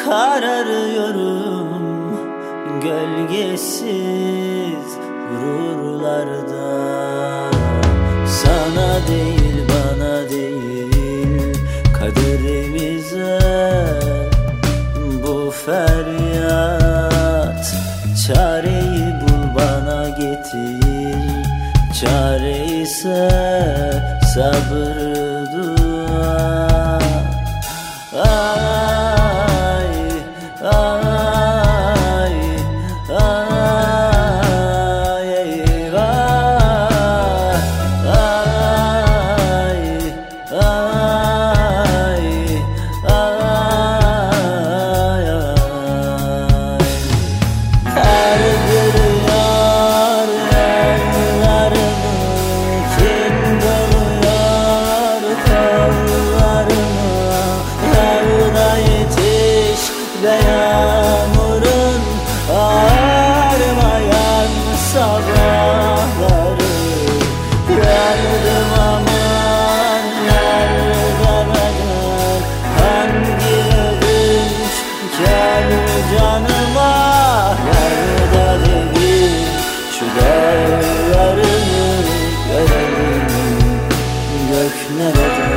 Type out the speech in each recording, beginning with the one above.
Kararıyorum gölgesiz gururlarda. Sana değil bana değil kaderimize bu feryat. Çareyi bul bana getir, çare ise sabır dua. Ay, ay, ay, eyvah. Ay, ay, ay, ay. Her gülüyor yanlarımı, kim doluyor kollarımı. Yarına yetiş ve yağmurun ağarmayan sabahları. Yandım aman yardım, hangi ödünç kâr canıma. Yarda devir şu dağlarını görelim, gök nerede?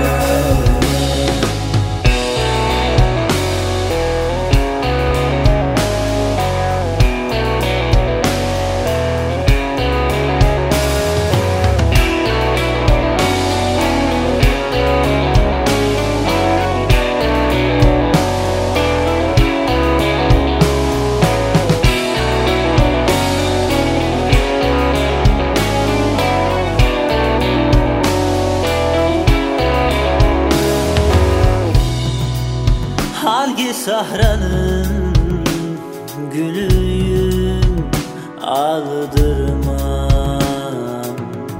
Hangi sahranın gülüyüm, aldırmam.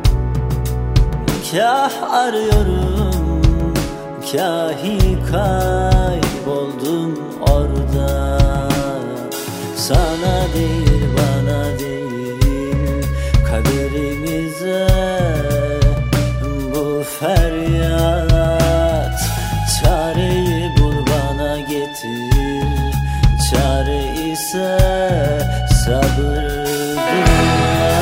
Kah arıyorum, kahi kayboldum orada. Sana değil bana değil kaderimize bu feryat. Çareyi bul bana getir, çare ise sabır dua.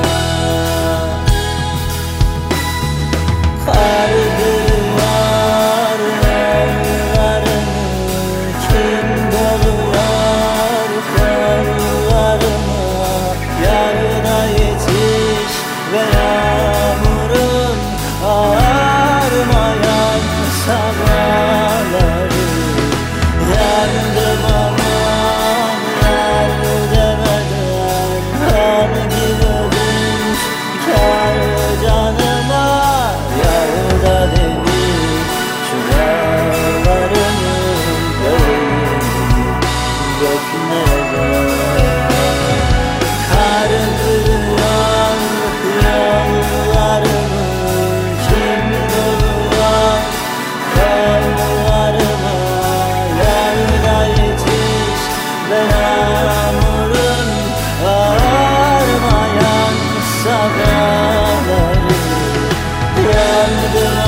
Kar gülüyor yanlarımı, kim doluyor kollarımı. Yarına yetiş ve yağmurun ağarmayan sabahları. Yandım aman yar demeden, hangi ödünç kâr canıma. Yarda devir şu dağlarını görelim, gök nerede? Kar gülüyor yollarımı, kim doluyor kollarımı. Yarda yetiş ve yağmurun ağarmayan sabahları. Yandım